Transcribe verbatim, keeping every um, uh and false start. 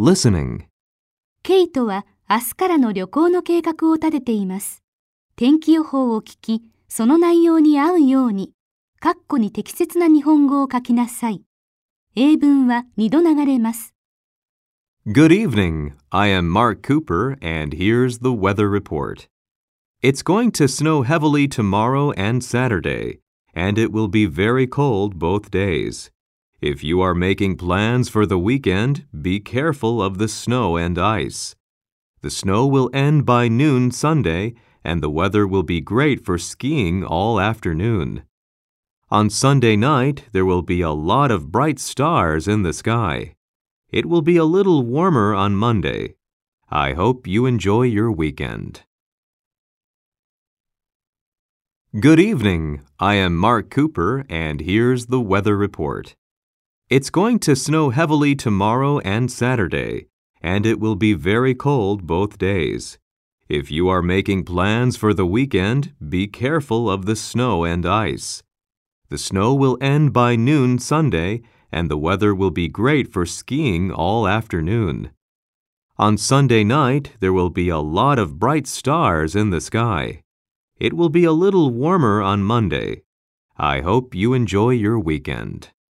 Listening. ケイトは明日からの旅行の計画を立てています。天気予報を聞き、その内容に合うように、括弧に適切な日本語を書きなさい。英文はにど流れます。 Good evening. I am Mark Cooper, and here's the weather report. It's going to snow heavily tomorrow and Saturday, and it will be very cold both days. If you are making plans for the weekend, be careful of the snow and ice. The snow will end by noon Sunday, and the weather will be great for skiing all afternoon. On Sunday night, there will be a lot of bright stars in the sky. It will be a little warmer on Monday. I hope you enjoy your weekend. Good evening. I am Mark Cooper, and here's the weather report. It's going to snow heavily tomorrow and Saturday, and it will be very cold both days. If you are making plans for the weekend, be careful of the snow and ice. The snow will end by noon Sunday, and the weather will be great for skiing all afternoon. On Sunday night, there will be a lot of bright stars in the sky. It will be a little warmer on Monday. I hope you enjoy your weekend.